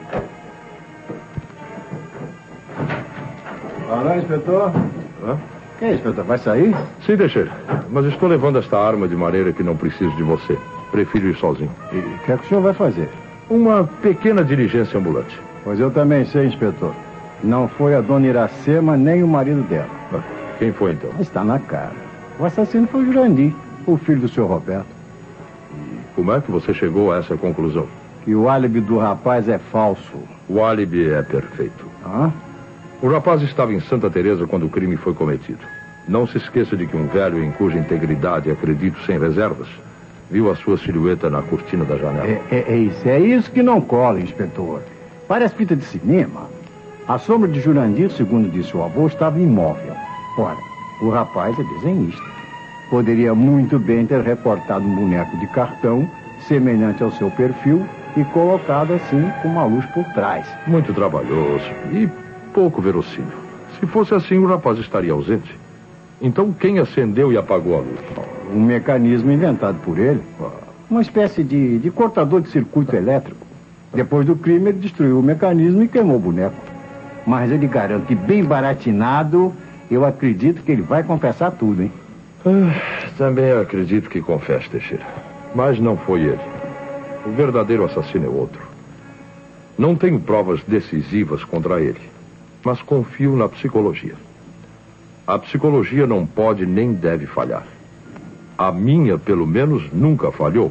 [SPEAKER 4] Alô, inspetor? Que é isso, inspetor? Vai sair?
[SPEAKER 8] Sim, Teixeira. Mas estou levando esta arma de maneira que não preciso de você. Prefiro ir sozinho.
[SPEAKER 4] E o que é que o senhor vai fazer?
[SPEAKER 8] Uma pequena diligência ambulante.
[SPEAKER 4] Pois eu também sei, inspetor. Não foi a dona Iracema nem o marido dela.
[SPEAKER 8] Quem foi, então?
[SPEAKER 4] Está na cara. O assassino foi o Jurandir, o filho do senhor Roberto.
[SPEAKER 8] E como é que você chegou a essa conclusão?
[SPEAKER 4] Que o álibi do rapaz é falso.
[SPEAKER 8] O álibi é perfeito.
[SPEAKER 4] Hã?
[SPEAKER 8] O rapaz estava em Santa Teresa quando o crime foi cometido. Não se esqueça de que um velho em cuja integridade acredito sem reservas viu a sua silhueta na cortina da janela.
[SPEAKER 4] É isso que não cola, inspetor. Parece fita de cinema. A sombra de Jurandir, segundo disse o avô, estava imóvel. Ora, o rapaz é desenhista. Poderia muito bem ter recortado um boneco de cartão semelhante ao seu perfil e colocado assim com uma luz por trás.
[SPEAKER 8] Muito trabalhoso e pouco verossímil. Se fosse assim, o rapaz estaria ausente. Então, quem acendeu e apagou a luz?
[SPEAKER 4] Um mecanismo inventado por ele. Uma espécie de cortador de circuito elétrico. Depois do crime, ele destruiu o mecanismo e queimou o boneco. Mas ele garante, bem baratinado, eu acredito que ele vai confessar tudo, hein?
[SPEAKER 8] Também acredito que confesse, Teixeira. Mas não foi ele. O verdadeiro assassino é outro. Não tenho provas decisivas contra ele, mas confio na psicologia. A psicologia não pode nem deve falhar. A minha, pelo menos, nunca falhou.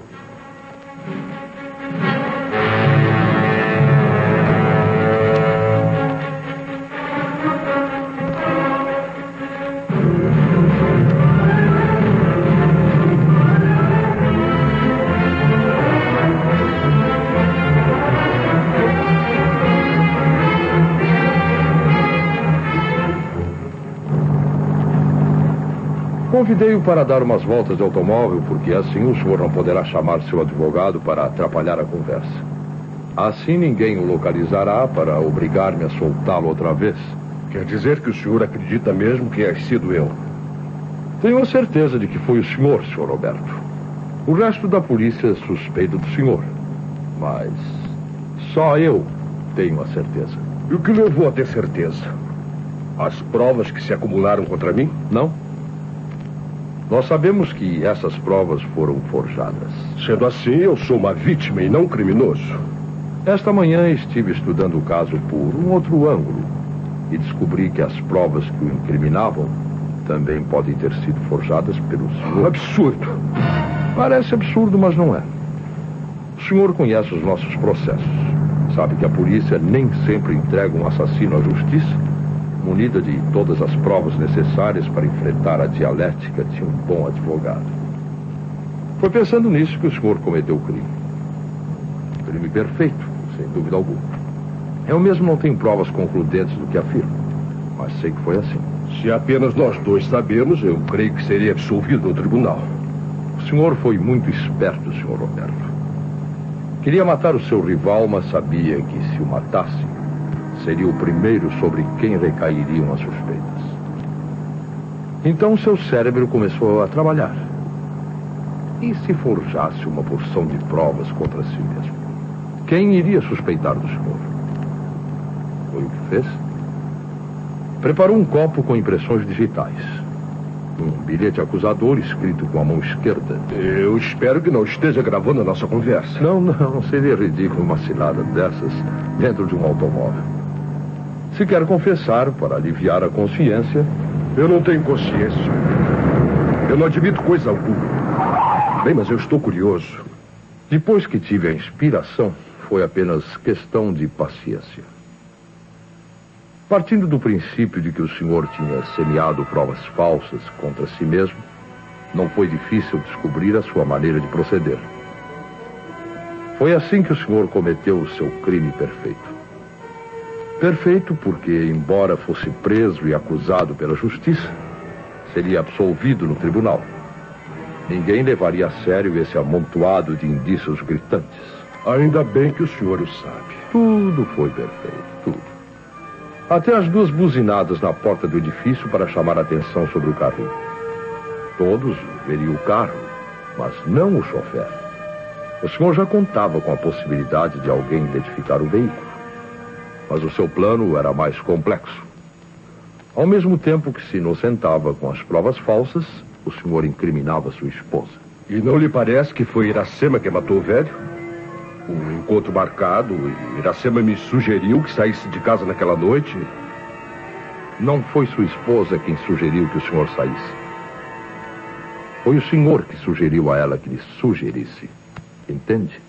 [SPEAKER 8] Convidei-o para dar umas voltas de automóvel, porque assim o senhor não poderá chamar seu advogado para atrapalhar a conversa. Assim ninguém o localizará para obrigar-me a soltá-lo outra vez.
[SPEAKER 5] Quer dizer que o senhor acredita mesmo que é sido eu?
[SPEAKER 8] Tenho a certeza de que foi o senhor, senhor Roberto. O resto da polícia suspeita do senhor. Mas só eu tenho a certeza.
[SPEAKER 5] E o que levou a ter certeza? As provas que se acumularam contra mim?
[SPEAKER 8] Não. Nós sabemos que essas provas foram forjadas.
[SPEAKER 5] Sendo assim, eu sou uma vítima e não um criminoso.
[SPEAKER 8] Esta manhã estive estudando o caso por um outro ângulo e descobri que as provas que o incriminavam também podem ter sido forjadas pelo senhor.
[SPEAKER 5] Absurdo.
[SPEAKER 8] Parece absurdo, mas não é. O senhor conhece os nossos processos. Sabe que a polícia nem sempre entrega um assassino à justiça, munida de todas as provas necessárias para enfrentar a dialética de um bom advogado. Foi pensando nisso que o senhor cometeu o crime. Um crime perfeito, sem dúvida alguma. Eu mesmo não tenho provas concludentes do que afirmo, mas sei que foi assim.
[SPEAKER 5] Se apenas nós dois sabemos, eu creio que seria absolvido no tribunal.
[SPEAKER 8] O senhor foi muito esperto, senhor Roberto. Queria matar o seu rival, mas sabia que se o matasse, seria o primeiro sobre quem recairiam as suspeitas. Então seu cérebro começou a trabalhar. E se forjasse uma porção de provas contra si mesmo? Quem iria suspeitar do senhor? Foi o que fez? Preparou um copo com impressões digitais. Um bilhete acusador escrito com a mão esquerda.
[SPEAKER 5] Eu espero que não esteja gravando a nossa conversa.
[SPEAKER 8] Não. Seria ridículo uma cilada dessas dentro de um automóvel. Se quer confessar para aliviar a consciência...
[SPEAKER 5] Eu não tenho consciência. Eu não admito coisa alguma. Bem, mas eu estou curioso.
[SPEAKER 8] Depois que tive a inspiração, foi apenas questão de paciência. Partindo do princípio de que o senhor tinha semeado provas falsas contra si mesmo, não foi difícil descobrir a sua maneira de proceder. Foi assim que o senhor cometeu o seu crime perfeito. Perfeito porque, embora fosse preso e acusado pela justiça, seria absolvido no tribunal. Ninguém levaria a sério esse amontoado de indícios gritantes.
[SPEAKER 5] Ainda bem que o senhor o sabe.
[SPEAKER 8] Tudo foi perfeito, tudo. Até as 2 buzinadas na porta do edifício para chamar a atenção sobre o carrinho. Todos veriam o carro, mas não o chofer. O senhor já contava com a possibilidade de alguém identificar o veículo. Mas o seu plano era mais complexo. Ao mesmo tempo que se inocentava com as provas falsas, o senhor incriminava sua esposa.
[SPEAKER 5] E não lhe parece que foi Iracema que matou o velho? Um encontro marcado e Iracema me sugeriu que saísse de casa naquela noite.
[SPEAKER 8] Não foi sua esposa quem sugeriu que o senhor saísse. Foi o senhor que sugeriu a ela que lhe sugerisse. Entende?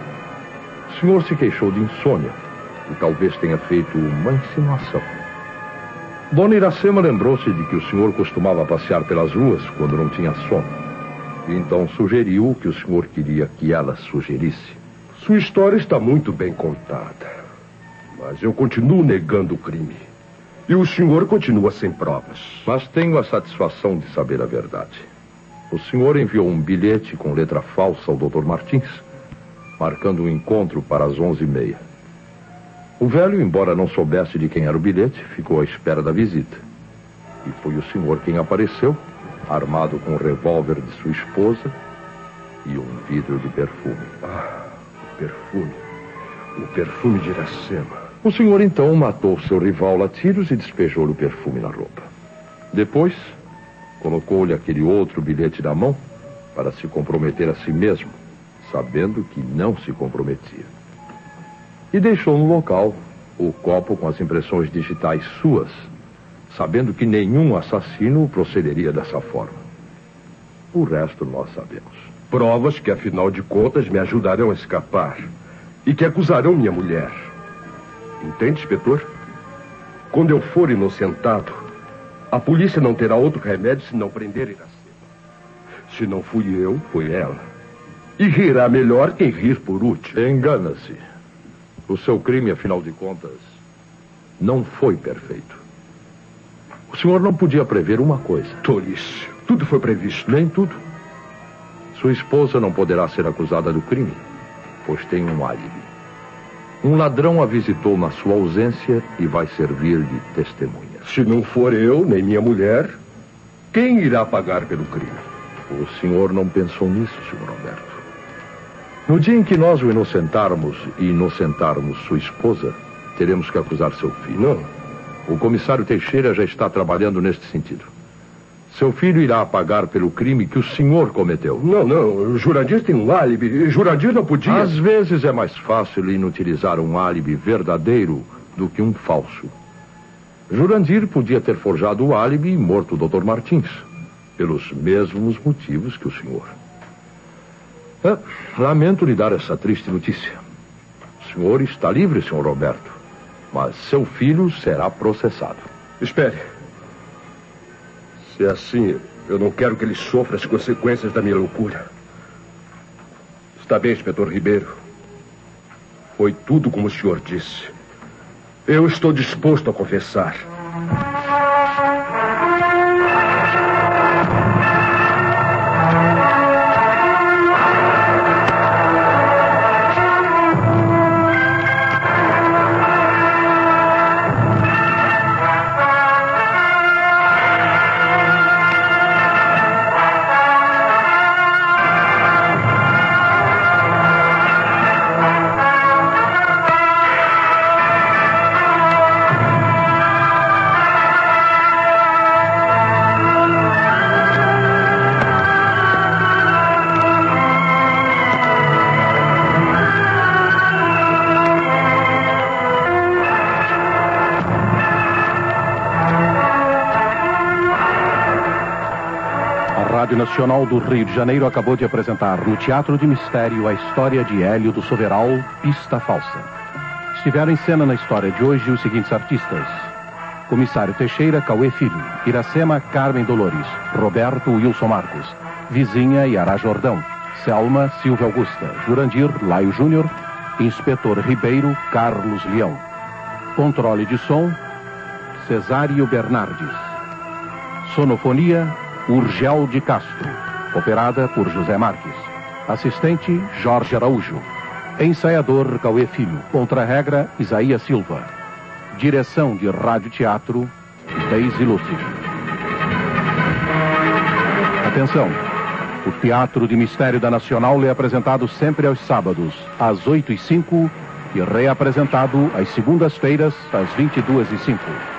[SPEAKER 8] O senhor se queixou de insônia e talvez tenha feito uma insinuação. Dona Iracema lembrou-se de que o senhor costumava passear pelas ruas quando não tinha sono. E então sugeriu o que o senhor queria que ela sugerisse.
[SPEAKER 5] Sua história está muito bem contada. Mas eu continuo negando o crime. E o senhor continua sem provas.
[SPEAKER 8] Mas tenho a satisfação de saber a verdade. O senhor enviou um bilhete com letra falsa ao Dr. Martins, marcando um encontro para as 11h30. O velho, embora não soubesse de quem era o bilhete, ficou à espera da visita. E foi o senhor quem apareceu, armado com o revólver de sua esposa e um vidro de perfume.
[SPEAKER 5] Ah, o perfume. O perfume de Iracema.
[SPEAKER 8] O senhor, então, matou seu rival a tiros e despejou-lhe o perfume na roupa. Depois, colocou-lhe aquele outro bilhete na mão para se comprometer a si mesmo, sabendo que não se comprometia. E deixou no local o copo com as impressões digitais suas, sabendo que nenhum assassino procederia dessa forma. O resto nós sabemos.
[SPEAKER 5] Provas que, afinal de contas, me ajudarão a escapar e que acusarão minha mulher. Entende, inspetor? Quando eu for inocentado, a polícia não terá outro remédio senão prender Iracema. Se não fui eu, foi ela. E rirá melhor quem rir por último.
[SPEAKER 8] Engana-se. O seu crime, afinal de contas, não foi perfeito. O senhor não podia prever uma coisa.
[SPEAKER 5] Tolice. Tudo foi previsto.
[SPEAKER 8] Nem tudo. Sua esposa não poderá ser acusada do crime, pois tem um álibi. Um ladrão a visitou na sua ausência e vai servir de testemunha.
[SPEAKER 5] Se não for eu, nem minha mulher, quem irá pagar pelo crime?
[SPEAKER 8] O senhor não pensou nisso, senhor Alberto. No dia em que nós o inocentarmos e inocentarmos sua esposa, teremos que acusar seu filho.
[SPEAKER 5] Não.
[SPEAKER 8] O comissário Teixeira já está trabalhando neste sentido. Seu filho irá pagar pelo crime que o senhor cometeu.
[SPEAKER 5] Não. O Jurandir tem um álibi. Jurandir não podia...
[SPEAKER 8] Às vezes é mais fácil inutilizar um álibi verdadeiro do que um falso. Jurandir podia ter forjado o álibi e morto o Dr. Martins, pelos mesmos motivos que o senhor. Lamento lhe dar essa triste notícia. O senhor está livre, senhor Roberto, mas seu filho será processado.
[SPEAKER 5] Espere. Se é assim, eu não quero que ele sofra as consequências da minha loucura. Está bem, inspetor Ribeiro. Foi tudo como o senhor disse. Eu estou disposto a confessar.
[SPEAKER 2] A Rádio Nacional do Rio de Janeiro acabou de apresentar no Teatro de Mistério a história de Hélio do Soveral, Pista Falsa. Estiveram em cena na história de hoje os seguintes artistas: Comissário Teixeira, Cauê Filho; Iracema, Carmen Dolores; Roberto, Wilson Marcos; Vizinha, Yara Jordão; Selma, Silvia Augusta; Jurandir, Laio Júnior; Inspetor Ribeiro, Carlos Leão; Controle de som, Cesário Bernardes; Sonofonia, Urgel de Castro, operada por José Marques. Assistente, Jorge Araújo. Ensaiador, Cauê Filho. Contra-regra, Isaías Silva. Direção de Rádio Teatro, Deise Lúcio. Atenção! O Teatro de Mistério da Nacional é apresentado sempre aos sábados, às 8h05 e reapresentado às segundas-feiras, às 22h05.